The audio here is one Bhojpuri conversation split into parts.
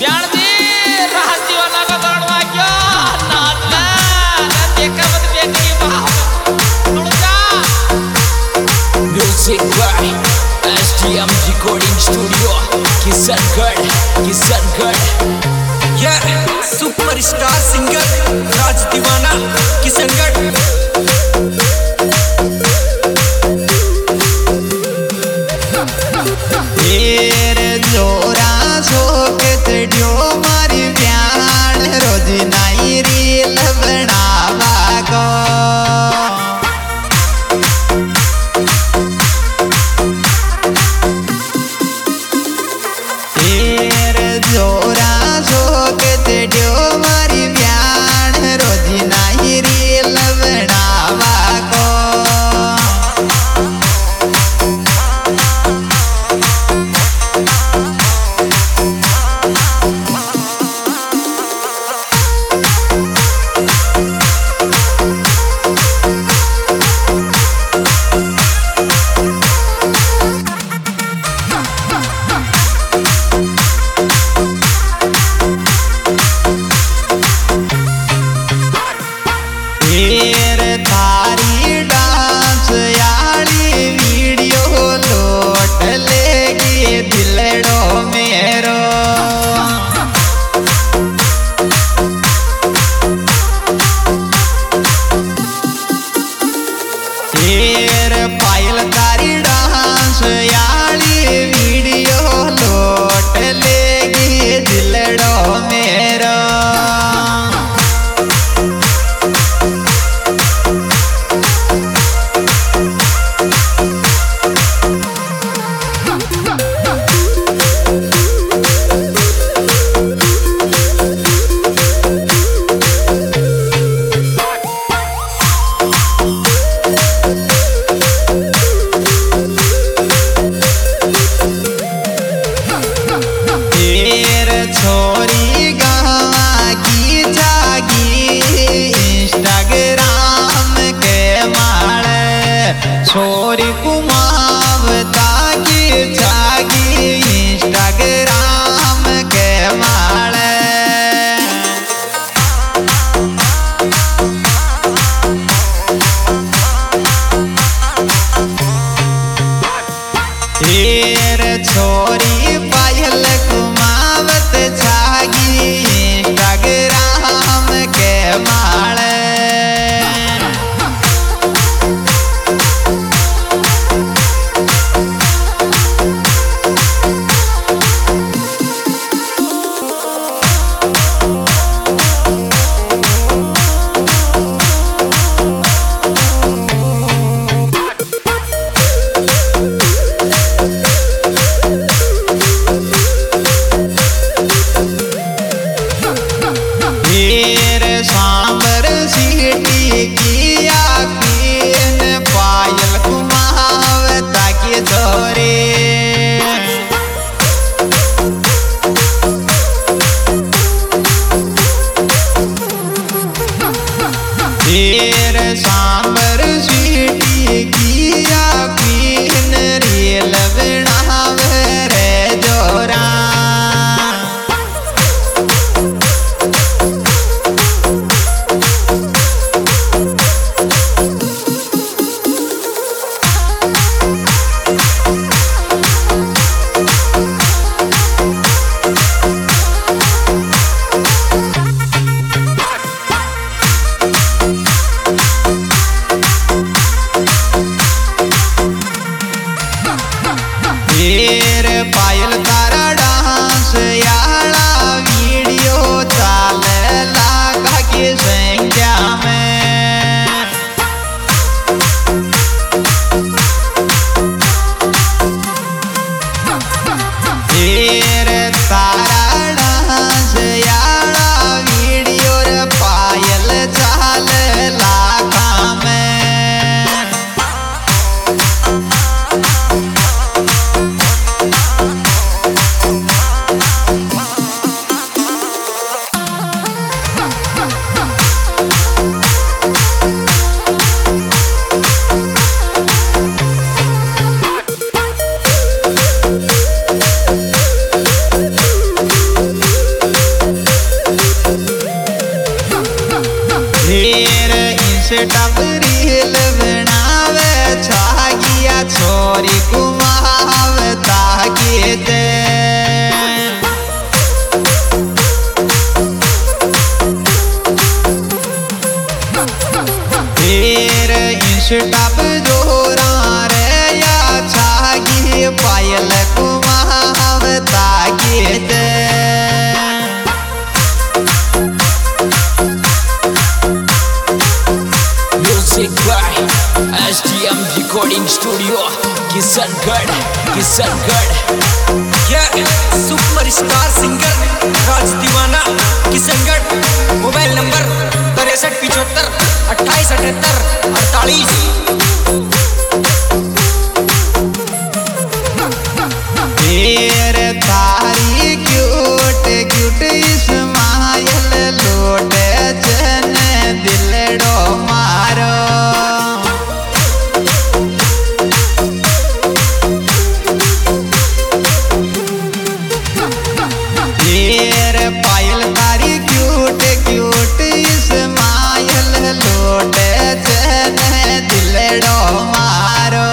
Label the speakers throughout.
Speaker 1: ब्याण जी राहत दीवाना का दौड़वा क्यों नाच ले देखा मत बेटी की बात उड़ जा
Speaker 2: music by STM recording studio Kishangarh
Speaker 3: यार सुपरस्टार सिंगर राज दीवाना किशनगढ़।
Speaker 4: जोरा सोकत ड्यो मारी ब्याण रोज नाई रील बनावा को जोरा सोकत ड्यो मारी ब्याण रोज नाई रील बनावा को थारी डांस यारी वीडियो लोट लेगी दिलड़ो मेरो पायल तारी डांस यारी वीडियो लोट लेगी दिलड़ो मेरो छोरी गावा की जागी इंस्टाग्राम के मारे छोरी कुमावता की जागी इंस्टाग्राम के मारे छोरी पायल कुमावत जागी इंस्टाग्राम के मारे इंस्टा पर रील बनावे छागिया छोरी कुमावता के दे फिर इंस्टा पर जोरा रे या छागी पायल कुमावता के दे
Speaker 2: Music by STM Recording Studio, Kisangad, Kisangad.
Speaker 3: ये super star singer Raj Deewana Kishangarh. Mobile number 6375 2878 48।
Speaker 4: फिर तारी क्यूट क्यूट इस्माइल लोट जन दिलड़ो मारो फिर पायल तारी क्यूट क्यूट इस्माइल लोट जन दिलड़ो मारो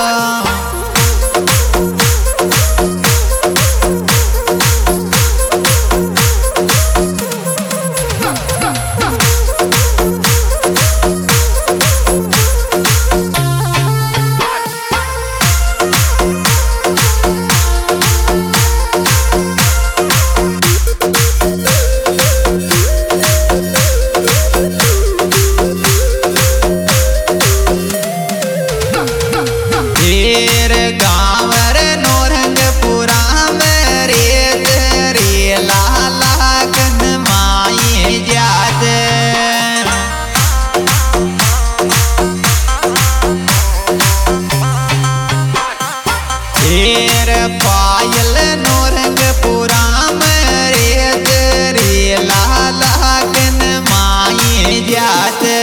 Speaker 4: पायल नौरंगपुरा में रेत रे लालागन माए जाते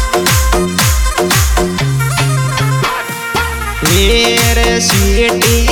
Speaker 4: सीटी